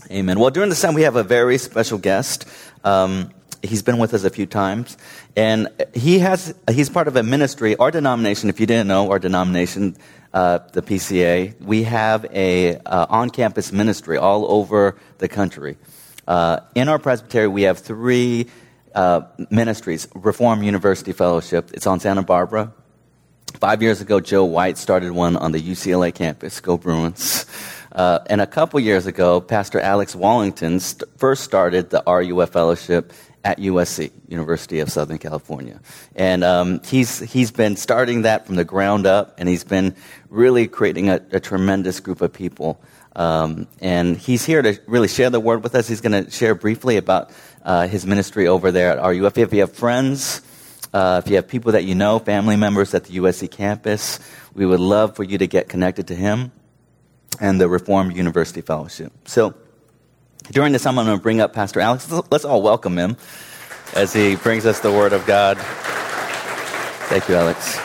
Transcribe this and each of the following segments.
Amen. Well, during this time, we have a very special guest. He's been with us a few times, and he's part of a ministry. Our denomination, if you didn't know, our denomination, the PCA, we have a on-campus ministry all over the country. In our presbytery, we have three ministries. Reformed University Fellowship. It's on Santa Barbara. 5 years ago, Joe White started one on the UCLA campus. Go Bruins. And a couple years ago, Pastor Alex Wallington first started the RUF Fellowship at USC, University of Southern California. And he's been starting that from the ground up, and he's been really creating a tremendous group of people. And he's here to really share the word with us. He's going to share briefly about his ministry over there at RUF. If you have friends, if you have people that you know, family members at the USC campus, we would love for you to get connected to him and the Reformed University Fellowship. So during this time, I'm going to bring up Pastor Alex. Let's all welcome him as he brings us the Word of God. Thank you, Alex.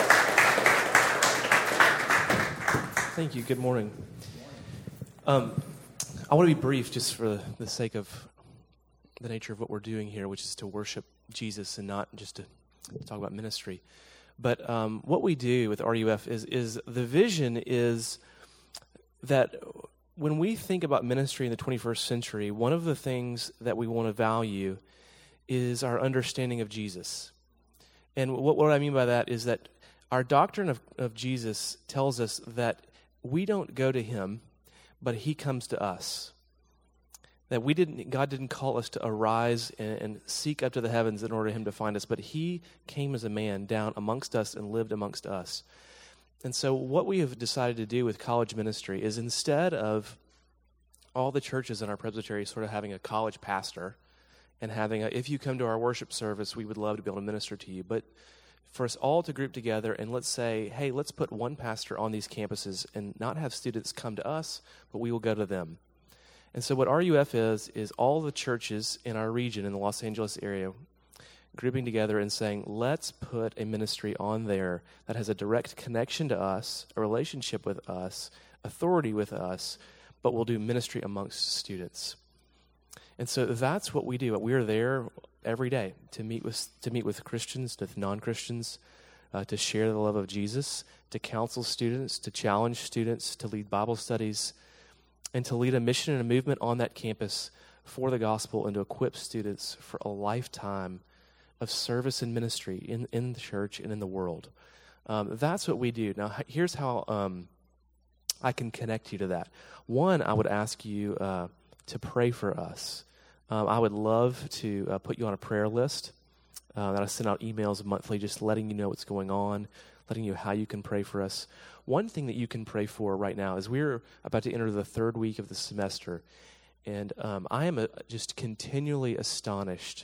Thank you. Good morning. I want to be brief just for the sake of the nature of what we're doing here, which is to worship Jesus and not just to talk about ministry. But what we do with RUF is the vision is that when we think about ministry in the 21st century, one of the things that we want to value is our understanding of Jesus. And what I mean by that is that our doctrine of Jesus tells us that we don't go to him, but he comes to us. That God didn't call us to arise and seek up to the heavens in order for him to find us, but he came as a man down amongst us and lived amongst us. And so what we have decided to do with college ministry is instead of all the churches in our presbytery sort of having a college pastor and having if you come to our worship service, we would love to be able to minister to you. But for us all to group together and let's say, hey, let's put one pastor on these campuses and not have students come to us, but we will go to them. And so what RUF is all the churches in our region, in the Los Angeles area, grouping together and saying, let's put a ministry on there that has a direct connection to us, a relationship with us, authority with us, but we'll do ministry amongst students. And so that's what we do. We're there every day to meet with Christians, with non-Christians, to share the love of Jesus, to counsel students, to challenge students, to lead Bible studies, and to lead a mission and a movement on that campus for the gospel and to equip students for a lifetime of service and ministry in the church and in the world. That's what we do. Now, here's how I can connect you to that. One, I would ask you to pray for us. I would love to put you on a prayer list that I send out emails monthly just letting you know what's going on, letting you know how you can pray for us. One thing that you can pray for right now is we're about to enter the third week of the semester, and I am just continually astonished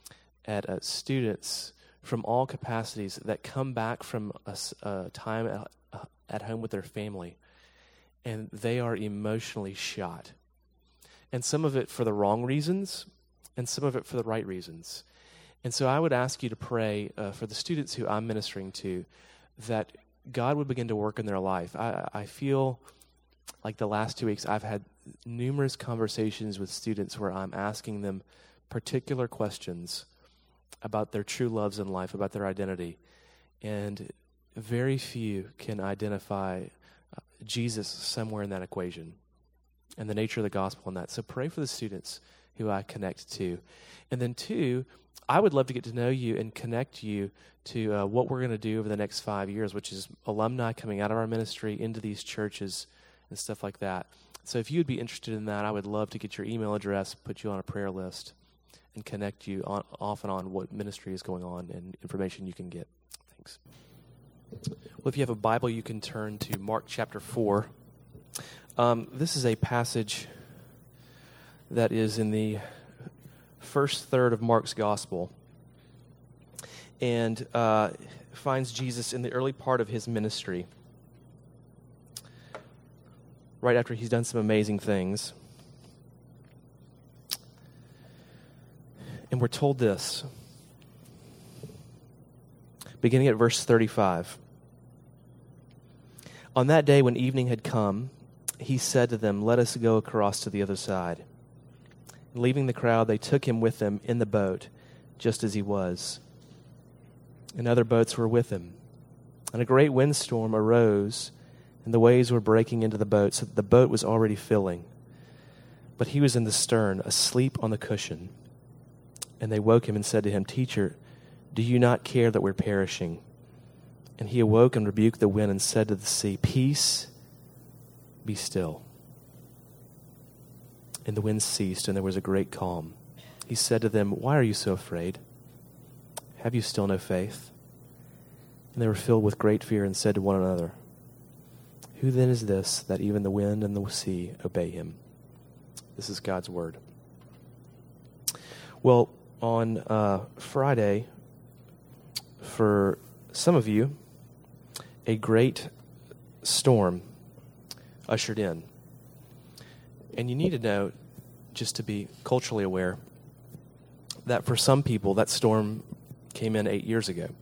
at students from all capacities that come back from a time at home with their family, and they are emotionally shot. And some of it for the wrong reasons, and some of it for the right reasons. And so I would ask you to pray for the students who I'm ministering to, that God would begin to work in their life. I feel like the last 2 weeks I've had numerous conversations with students where I'm asking them particular questions about their true loves in life, about their identity. And very few can identify Jesus somewhere in that equation and the nature of the gospel in that. So pray for the students who I connect to. And then two, I would love to get to know you and connect you to what we're going to do over the next 5 years, which is alumni coming out of our ministry into these churches and stuff like that. So if you'd be interested in that, I would love to get your email address, put you on a prayer list, and connect you off and on what ministry is going on and information you can get. Thanks. Well, if you have a Bible, you can turn to Mark chapter 4. This is a passage that is in the first third of Mark's gospel and finds Jesus in the early part of his ministry, right after he's done some amazing things. And we're told this, beginning at verse 35. On that day when evening had come, he said to them, "Let us go across to the other side." Leaving the crowd, they took him with them in the boat, just as he was. And other boats were with him. And a great windstorm arose, and the waves were breaking into the boat, so that the boat was already filling. But he was in the stern, asleep on the cushion. And they woke him and said to him, "Teacher, do you not care that we're perishing?" And he awoke and rebuked the wind and said to the sea, "Peace, be still." And the wind ceased, and there was a great calm. He said to them, "Why are you so afraid? Have you still no faith?" And they were filled with great fear and said to one another, "Who then is this that even the wind and the sea obey him?" This is God's word. Well, on Friday, for some of you, a great storm ushered in. And you need to know, just to be culturally aware, that for some people, that storm came in 8 years ago.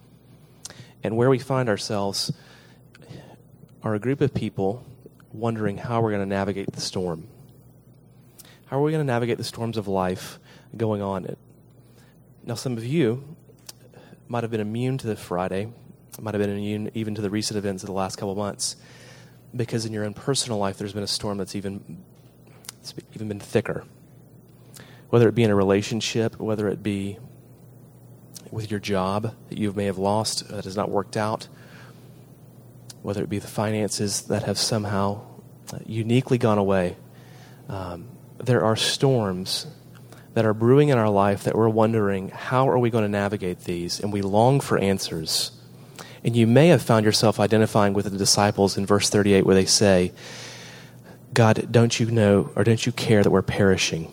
And where we find ourselves are a group of people wondering how we're going to navigate the storm. How are we going to navigate the storms of life going on? Now, some of you might have been immune to the Friday, might have been immune even to the recent events of the last couple of months, because in your own personal life, there's been a storm that's even been thicker. Whether it be in a relationship, whether it be with your job that you may have lost, that has not worked out, whether it be the finances that have somehow uniquely gone away. There are storms that are brewing in our life that we're wondering, how are we going to navigate these? And we long for answers. And you may have found yourself identifying with the disciples in verse 38 where they say, "God, don't you know, or don't you care that we're perishing?"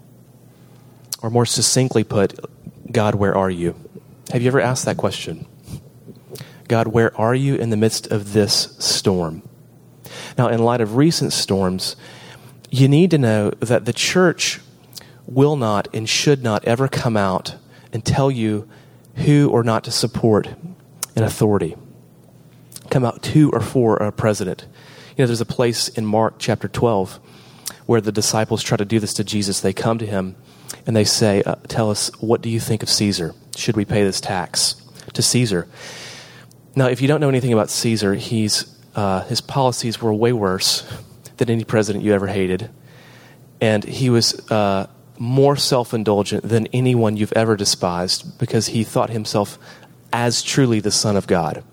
Or more succinctly put, "God, where are you?" Have you ever asked that question? God, where are you in the midst of this storm? Now, in light of recent storms, you need to know that the church will not and should not ever come out and tell you who or not to support in authority. Come out to or for a president. You know, there's a place in Mark chapter 12 where the disciples try to do this to Jesus. They come to him and they say, "Tell us, what do you think of Caesar? Should we pay this tax to Caesar?" Now, if you don't know anything about Caesar, his policies were way worse than any president you ever hated. And he was more self-indulgent than anyone you've ever despised, because he thought himself as truly the Son of God.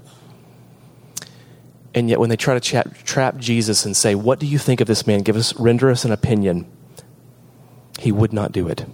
And yet when they try to trap Jesus and say, "What do you think of this man? Render us an opinion," he would not do it.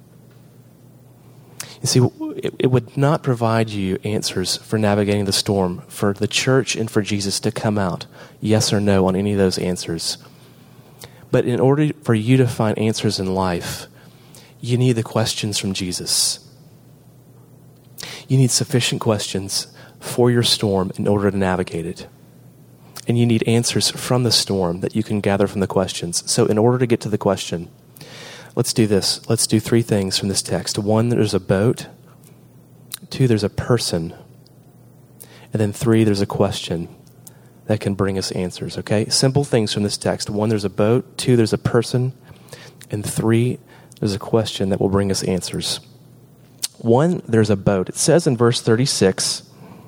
You see, it would not provide you answers for navigating the storm, for the church and for Jesus to come out, yes or no, on any of those answers. But in order for you to find answers in life, you need the questions from Jesus. You need sufficient questions for your storm in order to navigate it. And you need answers from the storm that you can gather from the questions. So in order to get to the question, let's do this. Let's do 3 things from this text. 1, there's a boat. 2, there's a person. And then 3, there's a question that can bring us answers, okay? Simple things from this text. 1, there's a boat. 2, there's a person. And 3, there's a question that will bring us answers. 1, there's a boat. It says in verse 36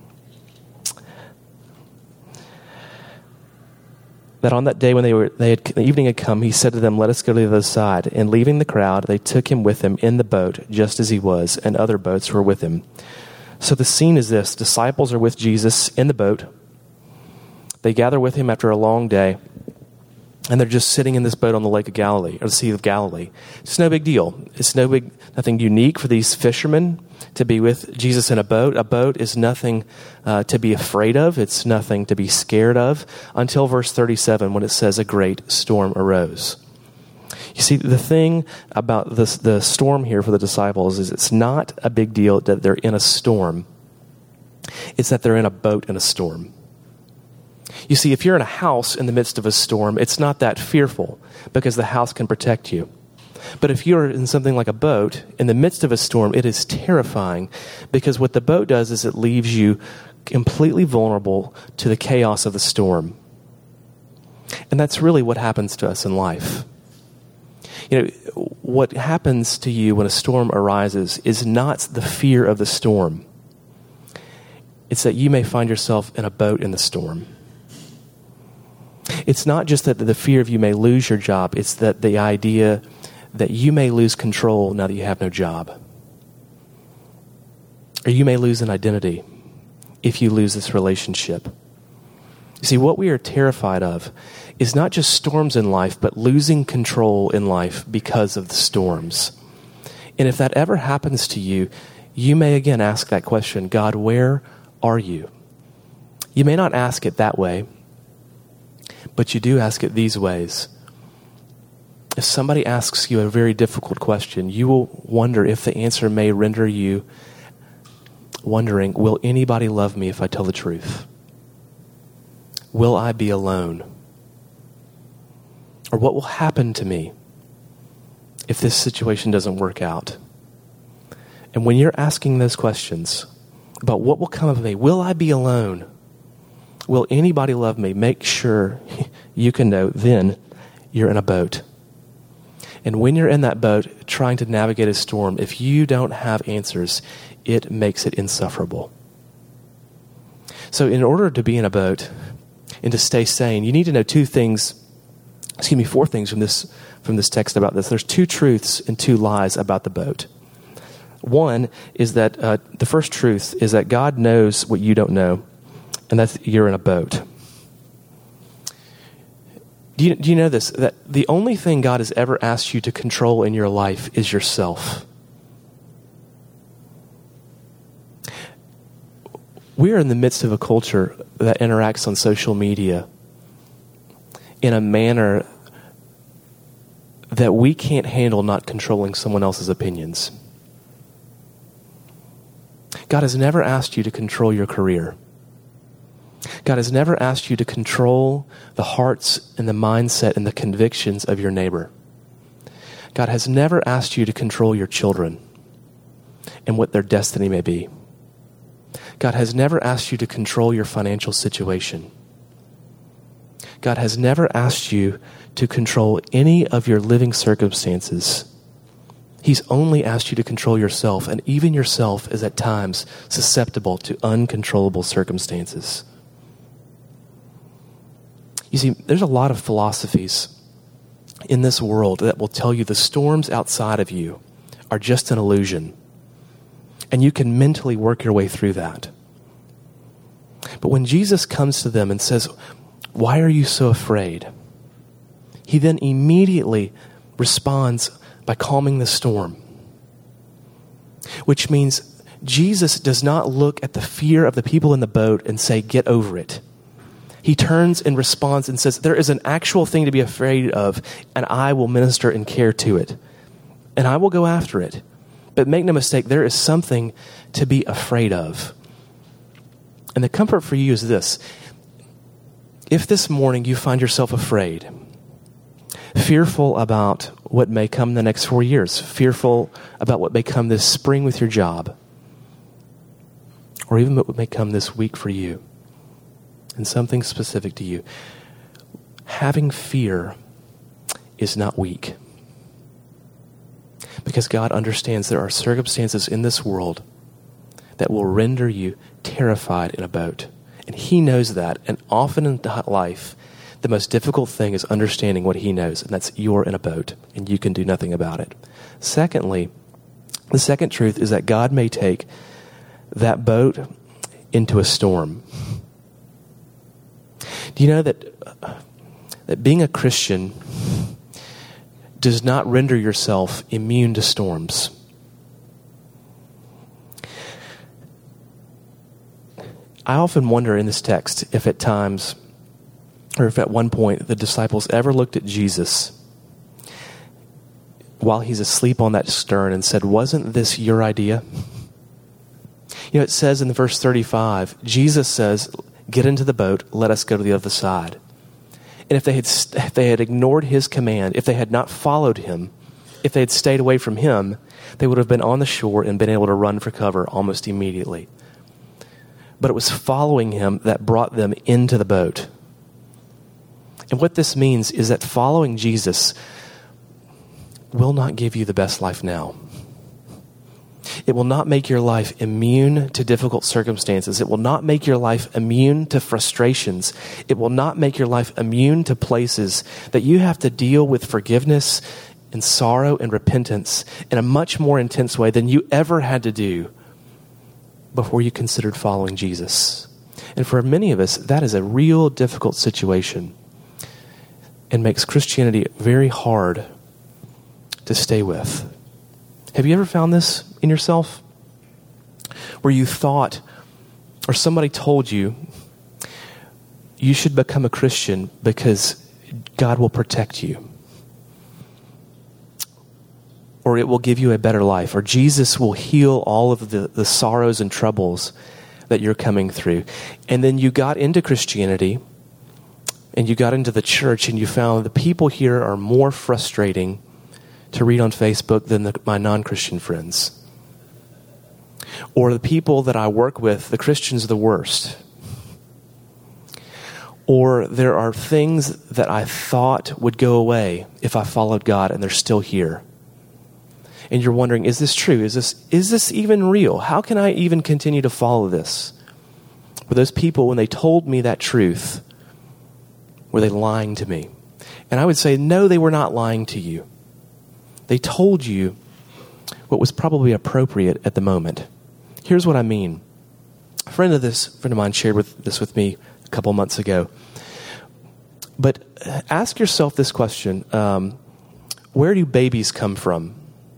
that on that day when the evening had come, he said to them, "Let us go to the other side." And leaving the crowd, they took him with them in the boat, just as he was, and other boats were with him. So the scene is this. Disciples are with Jesus in the boat. They gather with him after a long day, and they're just sitting in this boat on the Lake of Galilee, or the Sea of Galilee. It's no big deal. It's nothing unique for these fishermen to be with Jesus in a boat. A boat is nothing to be afraid of. It's nothing to be scared of, until verse 37 when it says a great storm arose. You see, the thing about the storm here for the disciples is it's not a big deal that they're in a storm. It's that they're in a boat in a storm. You see, if you're in a house in the midst of a storm, it's not that fearful because the house can protect you. But if you're in something like a boat in the midst of a storm, it is terrifying, because what the boat does is it leaves you completely vulnerable to the chaos of the storm. And that's really what happens to us in life. What happens to you when a storm arises is not the fear of the storm. It's that you may find yourself in a boat in the storm. It's not just that the fear of you may lose your job. It's that the idea that you may lose control now that you have no job. Or you may lose an identity if you lose this relationship. You see, what we are terrified of is not just storms in life, but losing control in life because of the storms. And if that ever happens to you, you may again ask that question, God, where are you? You may not ask it that way, but you do ask it these ways. If somebody asks you a very difficult question, you will wonder if the answer may render you wondering, will anybody love me if I tell the truth? Will I be alone? Or what will happen to me if this situation doesn't work out? And when you're asking those questions about what will come of me, will I be alone? Will anybody love me? Make sure you can know then you're in a boat. And when you're in that boat trying to navigate a storm, if you don't have answers, it makes it insufferable. So in order to be in a boat and to stay sane, you need to know four things from this text about this. There's two truths and two lies about the boat. One is that the first truth is that God knows what you don't know, and that's you're in a boat. Do you know this? That the only thing God has ever asked you to control in your life is yourself. We are in the midst of a culture that interacts on social media in a manner that we can't handle not controlling someone else's opinions. God has never asked you to control your career. God has never asked you to control the hearts and the mindset and the convictions of your neighbor. God has never asked you to control your children and what their destiny may be. God has never asked you to control your financial situation. God has never asked you to control any of your living circumstances. He's only asked you to control yourself, and even yourself is at times susceptible to uncontrollable circumstances. You see, there's a lot of philosophies in this world that will tell you the storms outside of you are just an illusion, and you can mentally work your way through that. But when Jesus comes to them and says, "Why are you so afraid?" He then immediately responds by calming the storm, which means Jesus does not look at the fear of the people in the boat and say, "Get over it." He turns and responds and says, there is an actual thing to be afraid of, and I will minister and care to it, and I will go after it. But make no mistake, there is something to be afraid of. And the comfort for you is this. If this morning you find yourself afraid, fearful about what may come the next 4 years, fearful about what may come this spring with your job, or even what may come this week for you, and something specific to you, having fear is not weak. Because God understands there are circumstances in this world that will render you terrified in a boat. And He knows that. And often in life, the most difficult thing is understanding what He knows. And that's you're in a boat and you can do nothing about it. Secondly, the second truth is that God may take that boat into a storm. Do you know that being a Christian does not render yourself immune to storms? I often wonder in this text if at times, or if at one point, the disciples ever looked at Jesus while He's asleep on that stern and said, "Wasn't this your idea?" You know, it says in verse 35, Jesus says, "Get into the boat, let us go to the other side." And if they had ignored His command, if they had not followed Him, if they had stayed away from Him, they would have been on the shore and been able to run for cover almost immediately. But it was following Him that brought them into the boat. And what this means is that following Jesus will not give you the best life now. It will not make your life immune to difficult circumstances. It will not make your life immune to frustrations. It will not make your life immune to places that you have to deal with forgiveness and sorrow and repentance in a much more intense way than you ever had to do before you considered following Jesus. And for many of us, that is a real difficult situation and makes Christianity very hard to stay with. Have you ever found this in yourself? Where you thought, or somebody told you, you should become a Christian because God will protect you. Or it will give you a better life. Or Jesus will heal all of the sorrows and troubles that you're coming through. And then you got into Christianity, and you got into the church, and you found the people here are more frustrating to read on Facebook than my non-Christian friends. Or the people that I work with, the Christians are the worst. Or there are things that I thought would go away if I followed God, and they're still here. And you're wondering, is this true? Is this even real? How can I even continue to follow this? Were those people, when they told me that truth, were they lying to me? And I would say, no, they were not lying to you. They told you what was probably appropriate at the moment. Here's what I mean. A friend of mine shared this with me a couple months ago. But ask yourself this question. Where do babies come from?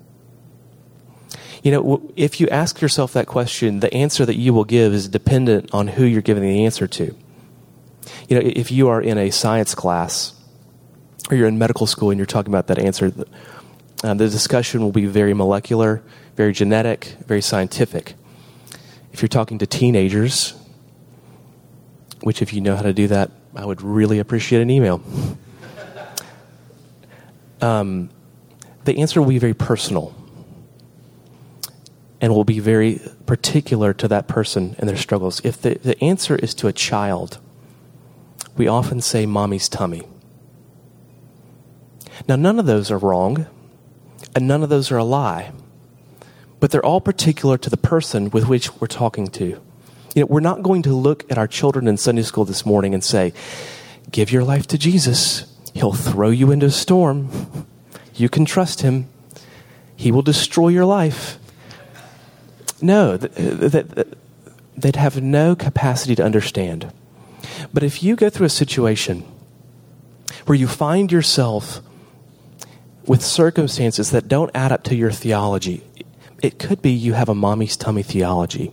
You know, if you ask yourself that question, the answer that you will give is dependent on who you're giving the answer to. You know, if you are in a science class or you're in medical school and you're talking about that answer, the discussion will be very molecular, very genetic, very scientific. If you're talking to teenagers, which if you know how to do that, I would really appreciate an email. The answer will be very personal and will be very particular to that person and their struggles. If the answer is to a child, we often say mommy's tummy. Now, none of those are wrong, and none of those are a lie, but they're all particular to the person with which we're talking to. You know, we're not going to look at our children in Sunday school this morning and say, give your life to Jesus. He'll throw you into a storm. You can trust him. He will destroy your life. No, they'd have no capacity to understand. But if you go through a situation where you find yourself with circumstances that don't add up to your theology, it could be you have a mommy's tummy theology.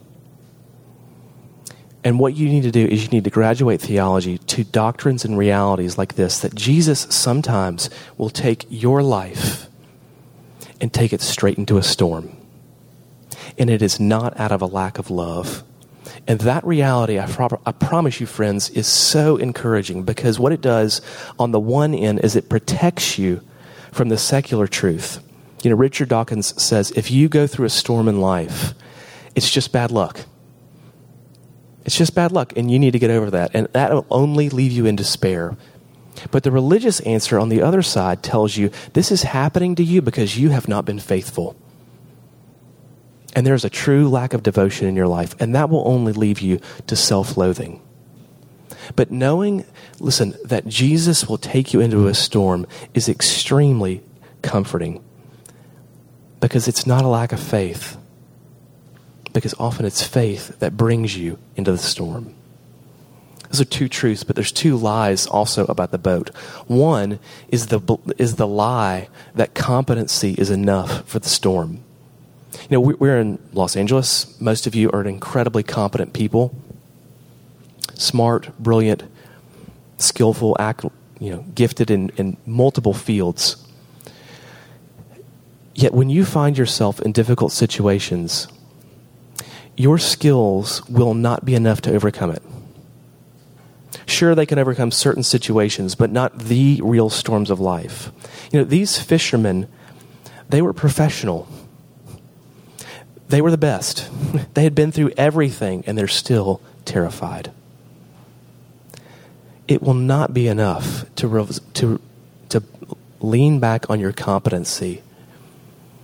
And what you need to do is you need to graduate theology to doctrines and realities like this, that Jesus sometimes will take your life and take it straight into a storm. And it is not out of a lack of love. And that reality, I promise you, friends, is so encouraging, because what it does on the one end is it protects you from the secular truth. You know, Richard Dawkins says, if you go through a storm in life, it's just bad luck. It's just bad luck, and you need to get over that. And that will only leave you in despair. But the religious answer on the other side tells you this is happening to you because you have not been faithful. And there's a true lack of devotion in your life, and that will only leave you to self-loathing. But knowing, listen, that Jesus will take you into a storm is extremely comforting, because it's not a lack of faith, because often it's faith that brings you into the storm. Those are two truths, but there's two lies also about the boat. One is the lie that competency is enough for the storm. You know, we're in Los Angeles. Most of you are incredibly competent people. Smart, brilliant, skillful, gifted in multiple fields. Yet when you find yourself in difficult situations, your skills will not be enough to overcome it. Sure, they can overcome certain situations, but not the real storms of life. You know, these fishermen, they were professional. They were the best. They had been through everything, and they're still terrified. It will not be enough to lean back on your competency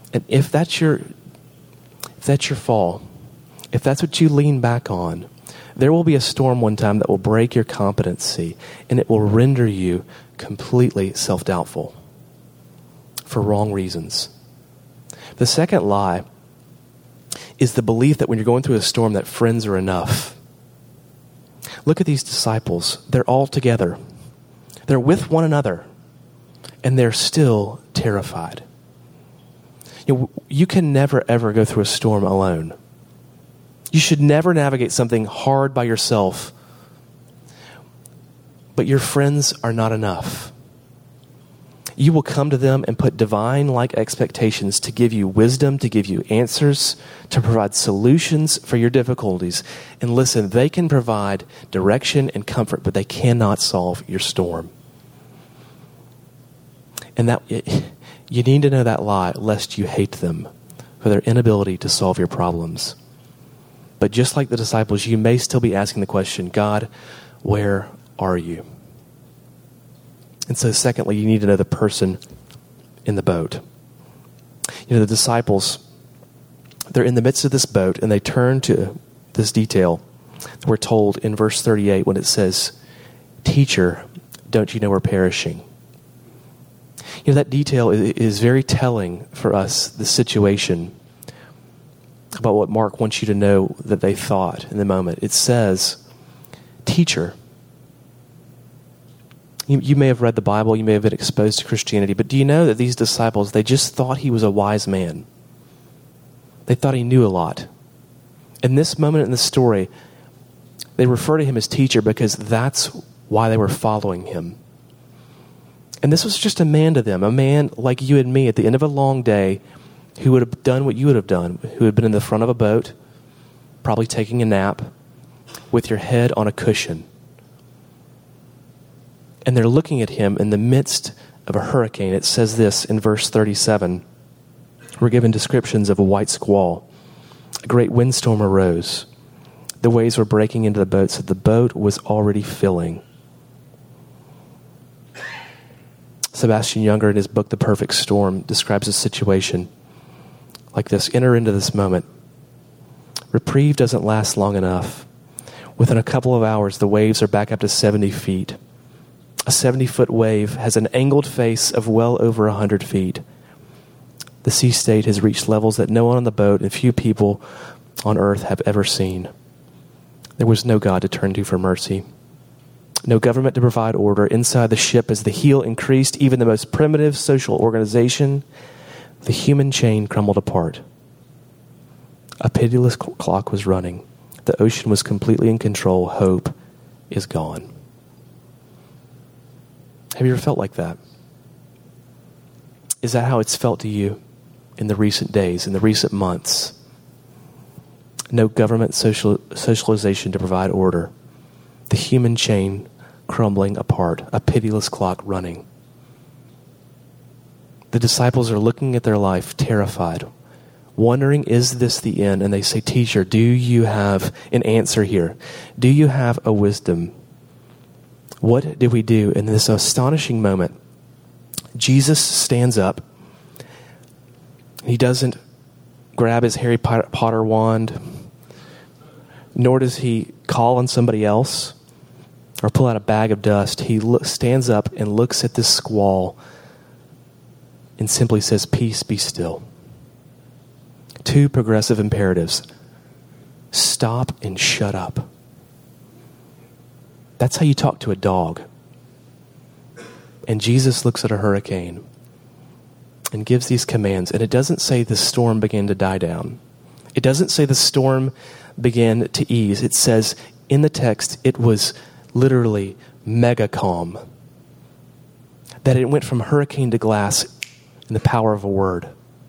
And if that's your fall, if that's what you lean back on, there will be a storm one time that will break your competency, and it will render you completely self-doubtful for wrong reasons. The second lie is the belief that when you're going through a storm that friends are enough. Look at these disciples. They're all together. They're with one another, and they're still terrified. You can never, ever go through a storm alone. You should never navigate something hard by yourself. But your friends are not enough. You will come to them and put divine-like expectations to give you wisdom, to give you answers, to provide solutions for your difficulties. And listen, they can provide direction and comfort, but they cannot solve your storm. And that you need to know that lie, lest you hate them for their inability to solve your problems. But just like the disciples, you may still be asking the question, God, where are you? And so secondly, you need to know the person in the boat. The disciples, they're in the midst of this boat, and they turn to this detail. We're told in verse 38 when it says, "Teacher, don't you know we're perishing?" That detail is very telling for us, the situation, about what Mark wants you to know that they thought in the moment. It says, "Teacher." You may have read the Bible, you may have been exposed to Christianity, but do you know that these disciples, they just thought he was a wise man? They thought he knew a lot. In this moment in the story, they refer to him as teacher because that's why they were following him. And this was just a man to them, a man like you and me at the end of a long day who would have done what you would have done, who had been in the front of a boat, probably taking a nap, with your head on a cushion. And they're looking at him in the midst of a hurricane. It says this in verse 37. We're given descriptions of a white squall. A great windstorm arose. The waves were breaking into the boat, so the boat was already filling. Sebastian Junger, in his book, The Perfect Storm, describes a situation like this. Enter into this moment. Reprieve doesn't last long enough. Within a couple of hours, the waves are back up to 70 feet. A 70-foot wave has an angled face of well over 100 feet. The sea state has reached levels that no one on the boat and few people on earth have ever seen. There was no God to turn to for mercy. No government to provide order. Inside the ship, as the heel increased, even the most primitive social organization, the human chain crumbled apart. A pitiless clock was running. The ocean was completely in control. Hope is gone. Have you ever felt like that? Is that how it's felt to you in the recent days, in the recent months? No government socialization to provide order. The human chain crumbling apart. A pitiless clock running. The disciples are looking at their life terrified, wondering, is this the end? And they say, "Teacher, do you have an answer here? Do you have a wisdom?" What did we do in this astonishing moment? Jesus stands up. He doesn't grab his Harry Potter wand, nor does he call on somebody else or pull out a bag of dust. He stands up and looks at this squall and simply says, "Peace, be still." Two progressive imperatives. Stop and shut up. That's how you talk to a dog. And Jesus looks at a hurricane and gives these commands. And it doesn't say the storm began to die down. It doesn't say the storm began to ease. It says in the text, it was literally mega calm. That it went from hurricane to glass in the power of a word.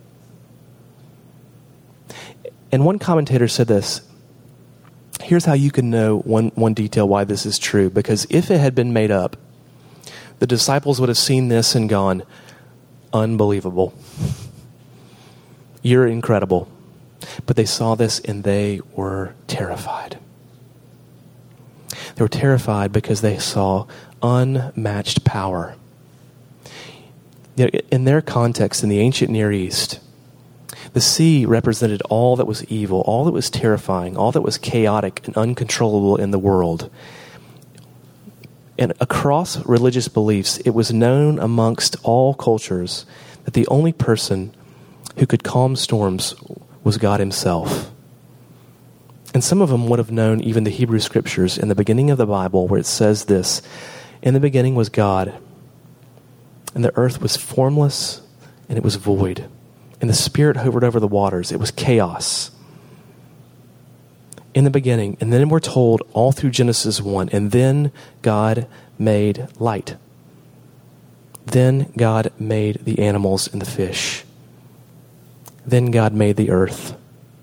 And one commentator said this. Here's how you can know one detail why this is true. Because if it had been made up, the disciples would have seen this and gone, "Unbelievable. You're incredible." But they saw this and they were terrified. They were terrified because they saw unmatched power. In their context, in the ancient Near East, The sea represented all that was evil, all that was terrifying, all that was chaotic and uncontrollable in the world. And across religious beliefs, it was known amongst all cultures that the only person who could calm storms was God himself. And some of them would have known even the Hebrew Scriptures in the beginning of the Bible, where it says this: in the beginning was God, and the earth was formless, and it was void. And the Spirit hovered over the waters. It was chaos. In the beginning. And then we're told all through Genesis 1, and then God made light. Then God made the animals and the fish. Then God made the earth.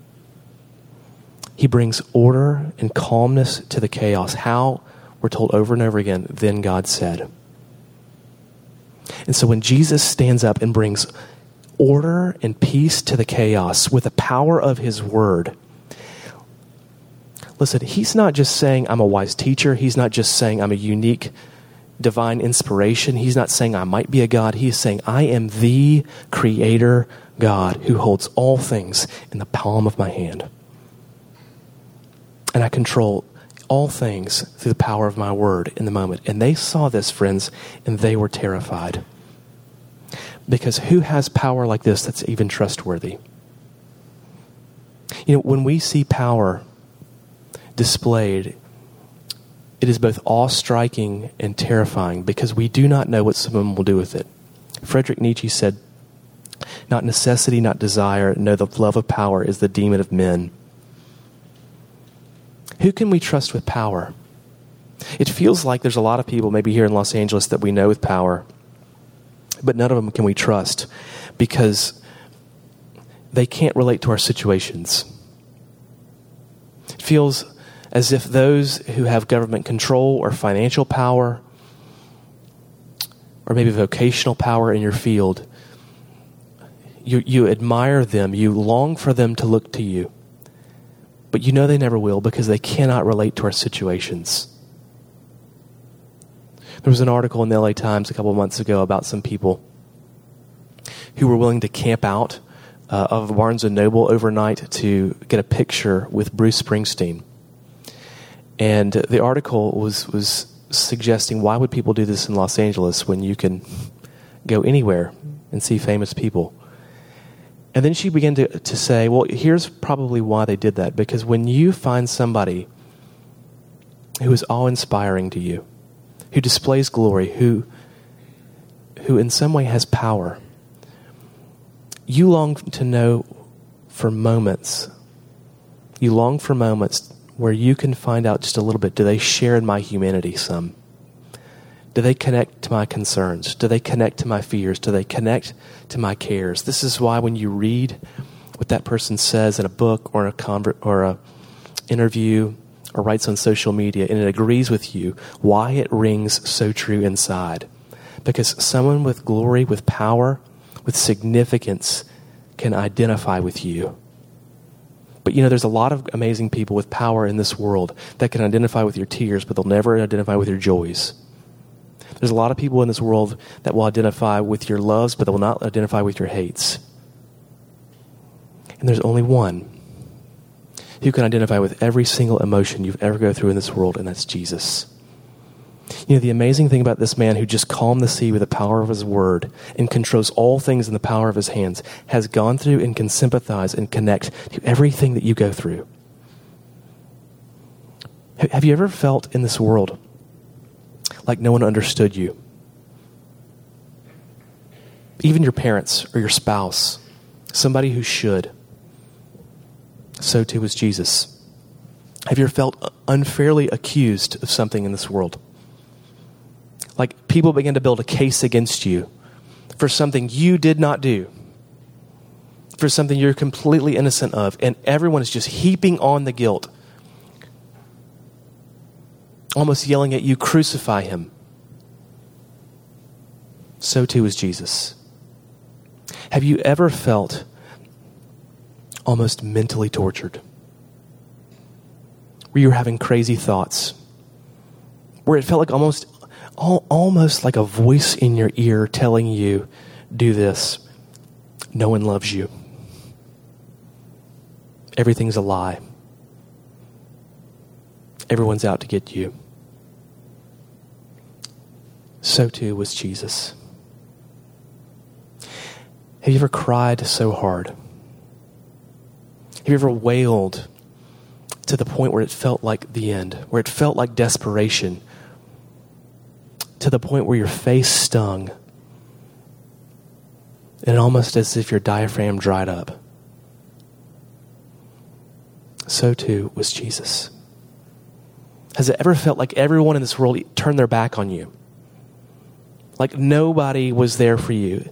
He brings order and calmness to the chaos. How? We're told over and over again, then God said. And so when Jesus stands up and brings order and peace to the chaos with the power of his word, listen, he's not just saying I'm a wise teacher. He's not just saying I'm a unique divine inspiration. He's not saying I might be a God. He's saying I am the creator God who holds all things in the palm of my hand. And I control all things through the power of my word in the moment. And they saw this, friends, and they were terrified. Because who has power like this that's even trustworthy? You know, when we see power displayed, it is both awe-striking and terrifying because we do not know what someone will do with it. Friedrich Nietzsche said, "Not necessity, not desire, no, the love of power is the demon of men." Who can we trust with power? It feels like there's a lot of people, maybe here in Los Angeles, that we know with power, but none of them can we trust because they can't relate to our situations. It feels as if those who have government control or financial power or maybe vocational power in your field, you admire them, you long for them to look to you. But you know they never will because they cannot relate to our situations. There was an article in the LA Times a couple of months ago about some people who were willing to camp out of Barnes & Noble overnight to get a picture with Bruce Springsteen. And the article was suggesting, why would people do this in Los Angeles when you can go anywhere and see famous people? And then she began to say, well, here's probably why they did that. Because when you find somebody who is awe-inspiring to you, who displays glory, who in some way has power, you long to know for moments. You long for moments where you can find out just a little bit. Do they share in my humanity some? Do they connect to my concerns? Do they connect to my fears? Do they connect to my cares? This is why when you read what that person says in a book or a interview or writes on social media and it agrees with you, why it rings so true inside. Because someone with glory, with power, with significance can identify with you. But you know, there's a lot of amazing people with power in this world that can identify with your tears, but they'll never identify with your joys. There's a lot of people in this world that will identify with your loves, but they will not identify with your hates. And there's only one who can identify with every single emotion you've ever go through in this world, and that's Jesus. You know, the amazing thing about this man who just calmed the sea with the power of his word and controls all things in the power of his hands has gone through and can sympathize and connect to everything that you go through. Have you ever felt in this world like no one understood you? Even your parents or your spouse, somebody who should. So too was Jesus. Have you ever felt unfairly accused of something in this world? Like people begin to build a case against you for something you did not do, for something you're completely innocent of, and everyone is just heaping on the guilt, almost yelling at you, crucify him. So too is Jesus. Have you ever felt almost mentally tortured? Where you were having crazy thoughts? Where it felt like almost like a voice in your ear telling you, do this. No one loves you. everything's a lie. Everyone's out to get you. So too was Jesus. Have you ever cried so hard? Have you ever wailed to the point where it felt like the end, where it felt like desperation, to the point where your face stung, and almost as if your diaphragm dried up? So too was Jesus. Has it ever felt like everyone in this world turned their back on you? Like nobody was there for you?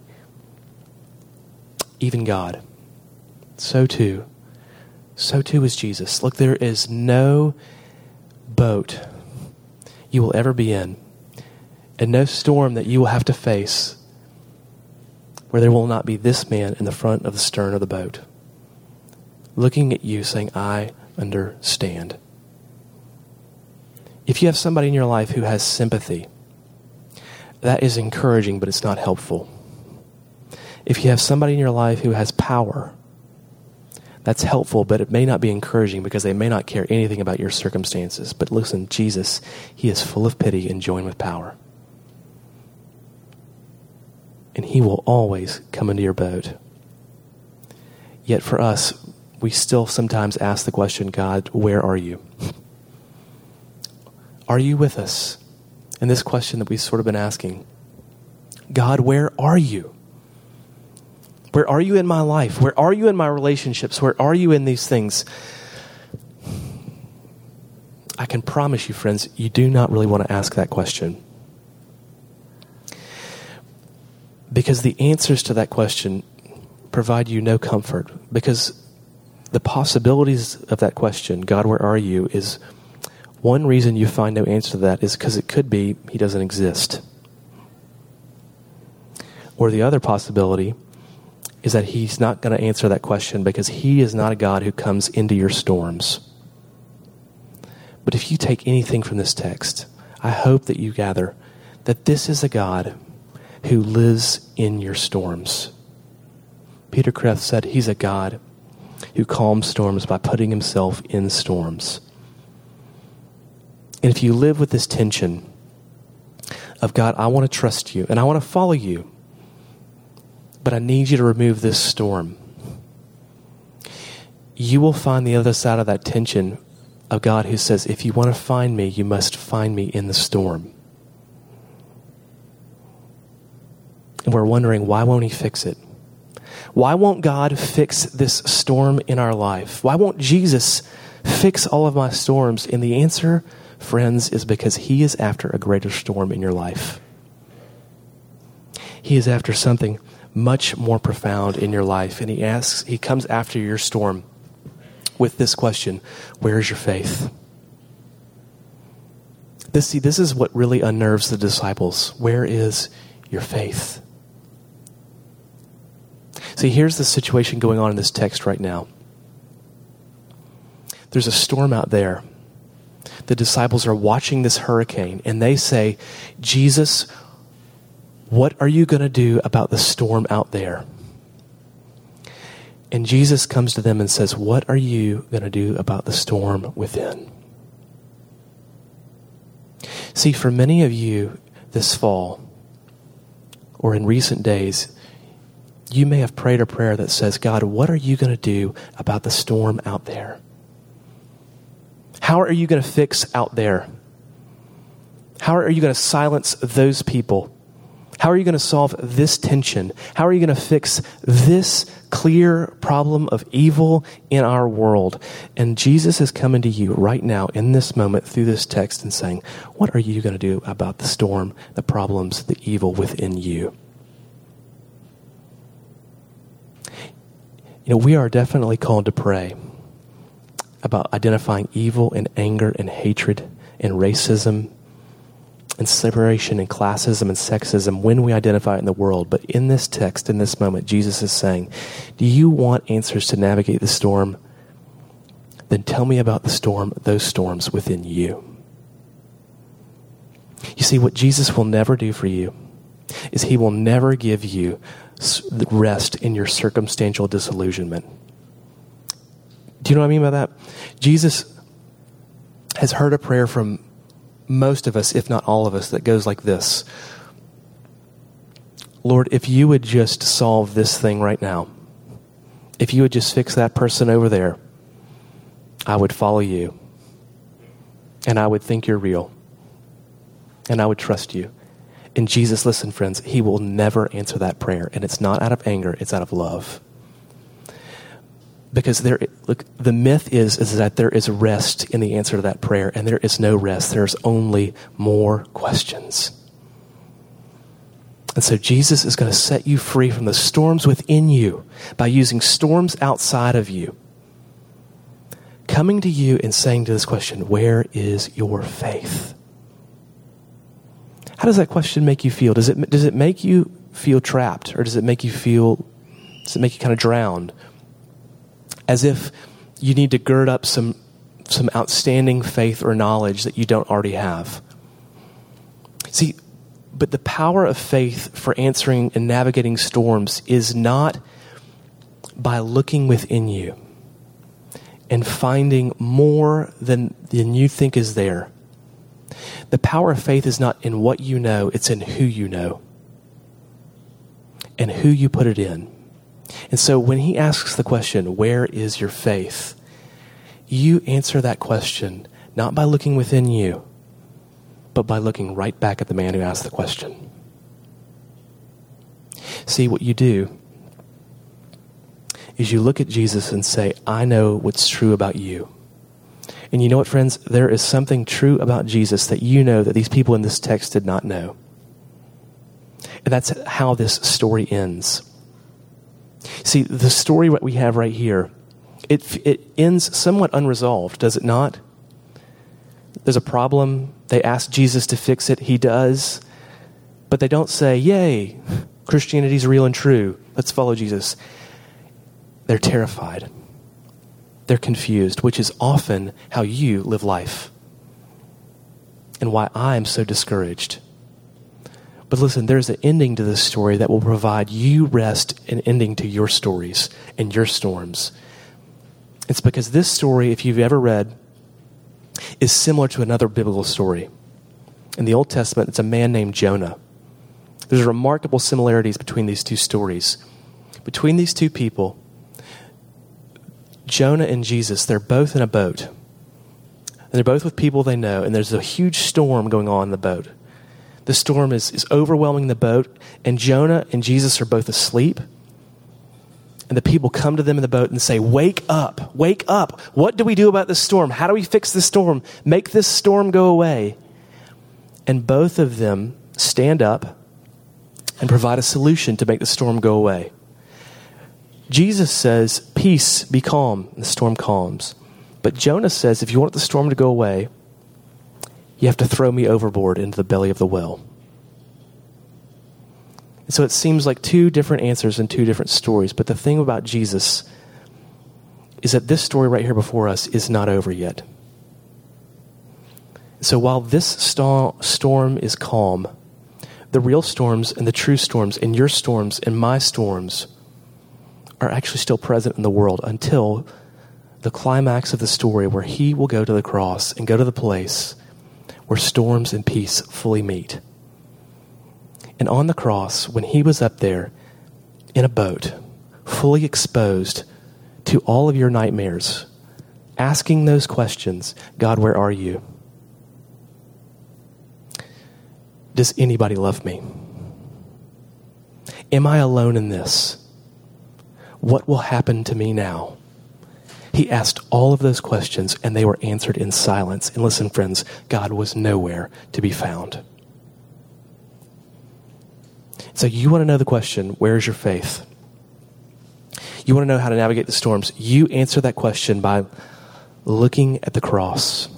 Even God. So too is Jesus. Look, there is no boat you will ever be in, and no storm that you will have to face where there will not be this man in the front of the stern of the boat, looking at you saying, I understand. If you have somebody in your life who has sympathy, that is encouraging, but it's not helpful. If you have somebody in your life who has power, that's helpful, but it may not be encouraging because they may not care anything about your circumstances. But listen, Jesus, he is full of pity and joined with power. And he will always come into your boat. Yet for us, we still sometimes ask the question, God, where are you? Are you with us? And this question that we've sort of been asking, God, where are you? Where are you in my life? Where are you in my relationships? Where are you in these things? I can promise you, friends, you do not really want to ask that question. Because the answers to that question provide you no comfort. Because the possibilities of that question, God, where are you, is one reason you find no answer to that is because it could be he doesn't exist. Or the other possibility is that he's not going to answer that question because he is not a God who comes into your storms. But if you take anything from this text, I hope that you gather that this is a God who lives in your storms. Peter Kreeft said he's a God who calms storms by putting himself in storms. And if you live with this tension of, God, I want to trust you and I want to follow you, but I need you to remove this storm, you will find the other side of that tension of God who says, if you want to find me, you must find me in the storm. And we're wondering, why won't he fix it? Why won't God fix this storm in our life? Why won't Jesus fix all of my storms? And the answer, friends, is because he is after a greater storm in your life. He is after something much more profound in your life. And he comes after your storm with this question, where is your faith? This is what really unnerves the disciples. Where is your faith? See, here's the situation going on in this text right now. There's a storm out there. The disciples are watching this hurricane, and they say, Jesus, what are you going to do about the storm out there? And Jesus comes to them and says, what are you going to do about the storm within? See, for many of you this fall, or in recent days, you may have prayed a prayer that says, God, what are you going to do about the storm out there? How are you going to fix out there? How are you going to silence those people? How are you going to solve this tension? How are you going to fix this clear problem of evil in our world? And Jesus is coming to you right now in this moment through this text and saying, what are you going to do about the storm, the problems, the evil within you? You know, we are definitely called to pray about identifying evil and anger and hatred and racism and separation and classism and sexism when we identify it in the world. But in this text, in this moment, Jesus is saying, do you want answers to navigate the storm? Then tell me about the storm, those storms within you. You see, what Jesus will never do for you is he will never give you rest in your circumstantial disillusionment. Do you know what I mean by that? Jesus has heard a prayer from most of us, if not all of us, that goes like this. Lord, if you would just solve this thing right now, if you would just fix that person over there, I would follow you. And I would think you're real. And I would trust you. And Jesus, listen, friends, he will never answer that prayer. And it's not out of anger, it's out of love. Because the myth is that there is rest in the answer to that prayer, and there is no rest. There's only more questions. And so Jesus is going to set you free from the storms within you by using storms outside of you. Coming to you and saying to this question, where is your faith? How does that question make you feel? Does it make you feel trapped, or does it make you kind of drowned? As if you need to gird up some outstanding faith or knowledge that you don't already have. See, but the power of faith for answering and navigating storms is not by looking within you and finding more than you think is there. The power of faith is not in what you know, it's in who you know and who you put it in. And so when he asks the question, where is your faith? You answer that question not by looking within you, but by looking right back at the man who asked the question. See, what you do is you look at Jesus and say, I know what's true about you. And you know what, friends? There is something true about Jesus that you know that these people in this text did not know. And that's how this story ends. See, the story that we have right here, it ends somewhat unresolved, does it not? There's a problem. They ask Jesus to fix it. He does. But they don't say, yay, Christianity's real and true. Let's follow Jesus. They're terrified. They're confused, which is often how you live life and why I'm so discouraged. But listen, there's an ending to this story that will provide you rest, and ending to your stories and your storms. It's because this story, if you've ever read, is similar to another biblical story. In the Old Testament, it's a man named Jonah. There's remarkable similarities between these two stories. Between these two people, Jonah and Jesus, they're both in a boat. And they're both with people they know, and there's a huge storm going on in the boat. The storm is overwhelming the boat, and Jonah and Jesus are both asleep. And the people come to them in the boat and say, wake up, wake up. What do we do about this storm? How do we fix this storm? Make this storm go away. And both of them stand up and provide a solution to make the storm go away. Jesus says, peace, be calm, and the storm calms. But Jonah says, if you want the storm to go away, you have to throw me overboard into the belly of the whale. And so it seems like two different answers and two different stories. But the thing about Jesus is that this story right here before us is not over yet. So while this storm is calm, the real storms and the true storms and your storms and my storms are actually still present in the world until the climax of the story, where he will go to the cross and go to the place where storms and peace fully meet. And on the cross, when he was up there in a boat, fully exposed to all of your nightmares, asking those questions, God, where are you? Does anybody love me? Am I alone in this? What will happen to me now? He asked all of those questions, and they were answered in silence. And listen, friends, God was nowhere to be found. So you want to know the question, where's your faith? You want to know how to navigate the storms. You answer that question by looking at the cross.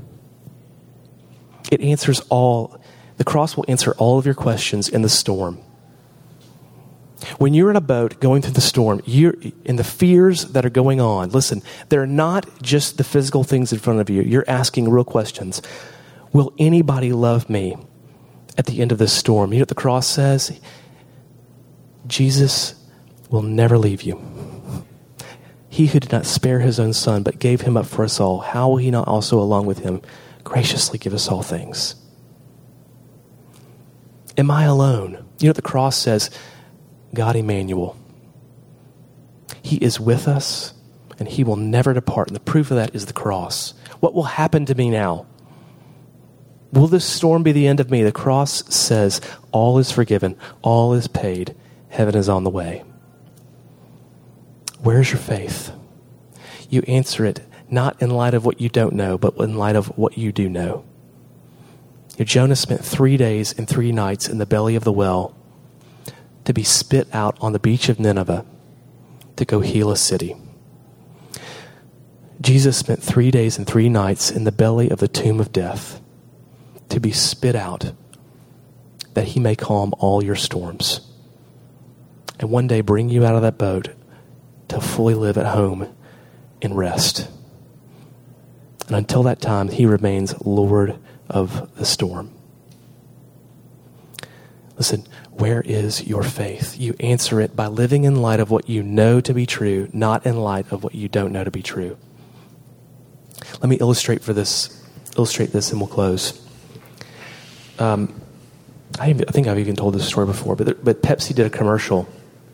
The cross will answer all of your questions in the storm. When you're in a boat going through the storm, you're in the fears that are going on. Listen, they're not just the physical things in front of you. You're asking real questions. Will anybody love me at the end of this storm? You know what the cross says? Jesus will never leave you. He who did not spare his own son, but gave him up for us all, how will he not also along with him graciously give us all things? Am I alone? You know what the cross says? God Emmanuel. He is with us, and he will never depart. And the proof of that is the cross. What will happen to me now? Will this storm be the end of me? The cross says, all is forgiven, all is paid, heaven is on the way. Where's your faith? You answer it not in light of what you don't know, but in light of what you do know. Jonah spent 3 days and 3 nights in the belly of the well to be spit out on the beach of Nineveh to go heal a city. Jesus spent 3 days and 3 nights in the belly of the tomb of death to be spit out that he may calm all your storms. And one day bring you out of that boat to fully live at home in rest. And until that time, he remains Lord of the storm. Listen, where is your faith? You answer it by living in light of what you know to be true, not in light of what you don't know to be true. Let me illustrate this and we'll close. I think I've even told this story before, but Pepsi did a commercial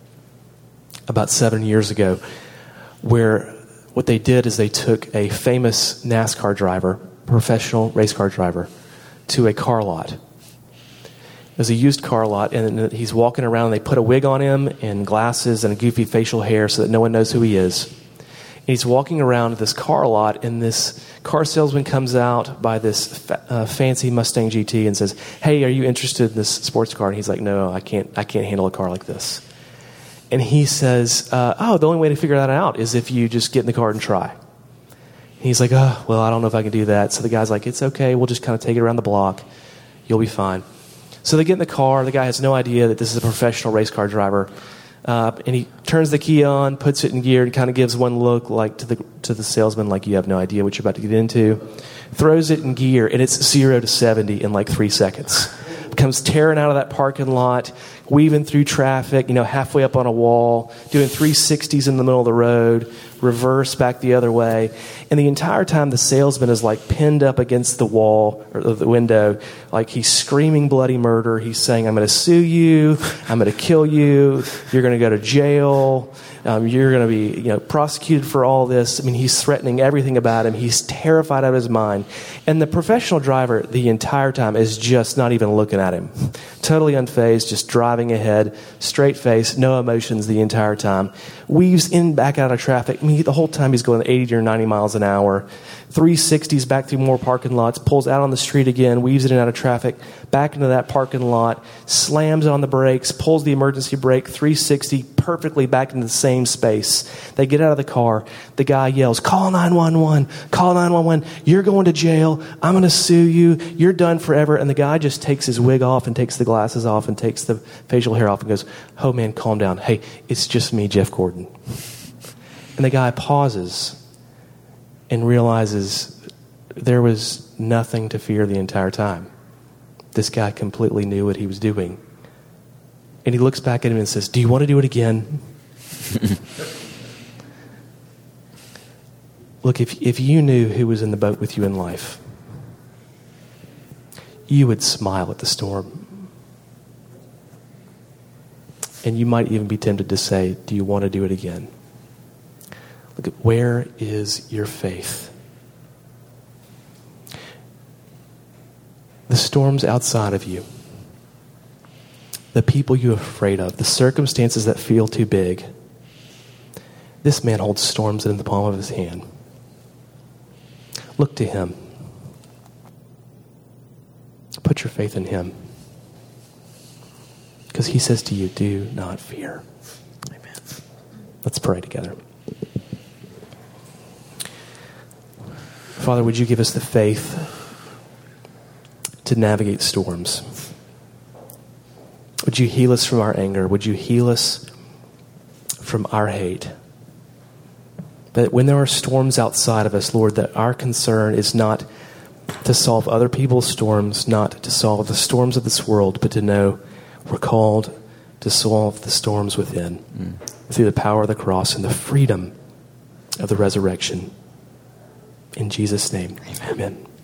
about 7 years ago where what they did is they took a famous NASCAR driver, professional race car driver, to a car lot. It was a used car lot, and he's walking around, and they put a wig on him and glasses and a goofy facial hair so that no one knows who he is. And he's walking around this car lot, and this car salesman comes out by this fancy Mustang GT and says, "Hey, are you interested in this sports car?" And he's like, "No, I can't handle a car like this." And he says, the only way to figure that out is if you just get in the car and try. And he's like, well, I don't know if I can do that. So the guy's like, it's okay. We'll just kind of take it around the block. You'll be fine. So they get in the car. The guy has no idea that this is a professional race car driver. And he turns the key on, puts it in gear, and kind of gives one look like to the salesman, like you have no idea what you're about to get into. Throws it in gear, and it's 0 to 70 in like 3 seconds. Comes tearing out of that parking lot, weaving through traffic, halfway up on a wall, doing 360s in the middle of the road, reverse back the other way. And the entire time the salesman is like pinned up against the wall or the window, like he's screaming bloody murder. He's saying, "I'm going to sue you. I'm going to kill you. You're going to go to jail. You're going to be prosecuted for all this." I mean, he's threatening everything about him. He's terrified out of his mind. And the professional driver the entire time is just not even looking at him. Totally unfazed, just driving ahead, straight face, no emotions the entire time. Weaves in, back out of traffic. I mean, the whole time he's going 80 or 90 miles an hour. 360s back through more parking lots, pulls out on the street again, weaves in and out of traffic, back into that parking lot, slams on the brakes, pulls the emergency brake, 360, perfectly back into the same space. They get out of the car. The guy yells, "Call 911, call 911. You're going to jail. I'm going to sue you. You're done forever." And the guy just takes his wig off and takes the glasses off and takes the facial hair off and goes, "Oh man, calm down. Hey, it's just me, Jeff Gordon." And the guy pauses and realizes there was nothing to fear the entire time. This guy completely knew what he was doing. And he looks back at him and says, "Do you want to do it again?" Look, if you knew who was in the boat with you in life, you would smile at the storm. And you might even be tempted to say, "Do you want to do it again?" Look, where is your faith? The storms outside of you, the people you're afraid of, the circumstances that feel too big. This man holds storms in the palm of his hand. Look to him. Put your faith in him. Because he says to you, "Do not fear." Amen. Let's pray together. Father, would you give us the faith to navigate storms? Would you heal us from our anger? Would you heal us from our hate? That when there are storms outside of us, Lord, that our concern is not to solve other people's storms, not to solve the storms of this world, but to know we're called to solve the storms within through the power of the cross and the freedom of the resurrection. In Jesus' name, amen.